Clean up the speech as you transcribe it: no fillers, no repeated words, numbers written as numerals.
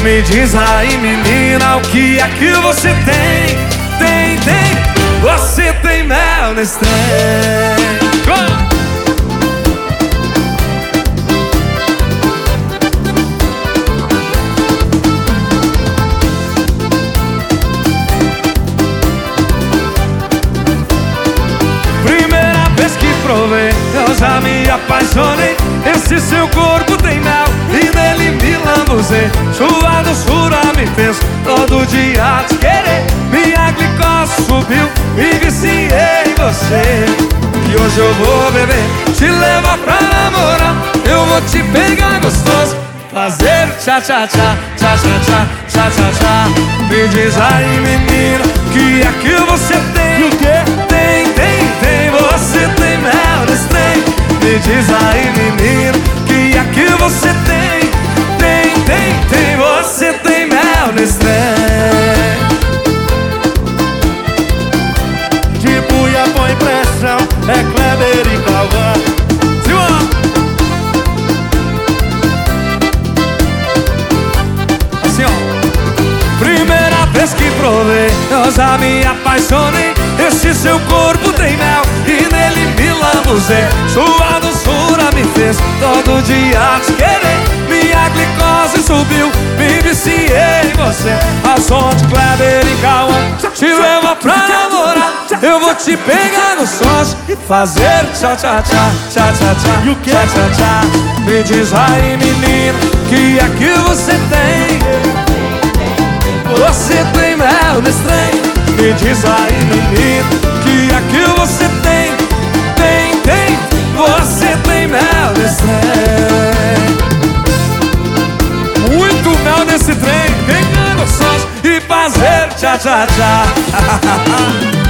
Me diz aí, menina, o que é que você tem? Você tem mel nesse trem. Primeira vez que provei, eu já me apaixonei. Esse seu corpo tem mel e nele me lambuzei. Sua doçura me fez todo dia te querer. Minha glicose subiu, me viciei em você. E hoje eu vou beber, te levar pra namorar. Eu vou te pegar gostoso, fazer tchá-tchá-tchá, tchá-tchá-tchá, tchá-tchá-tchá. Me diz aí, menina, que é que você tem? E o quê? Tem, você tem mel nesse trem. Me diz aí, menino, que é que você tem? Tem, você tem mel nesse trem. De buia põe pressão, é Kleber e Cauã. Assim, ó. Primeira vez que provei, eu já me apaixonei. Esse seu corpo tem mel e nele me lambuzei. Sua doçura me fez todo dia te querer. Minha glicose subiu, me viciei em você. A som de Kleber e Cauã te leva pra namorar. Eu vou te pegar no sócio e fazer tchá-tchá-tchá, tchá-tchá-tchá. E o quê? Tchá-tchá-tchá. Me diz aí, menino, que é que você tem? Você tem mel nesse trem. Me diz aí, menino, que é que você tem? Você tem mel nesse trem. Muito mel nesse trem. Pegar gostoso e fazer tchá-tchá-tchá.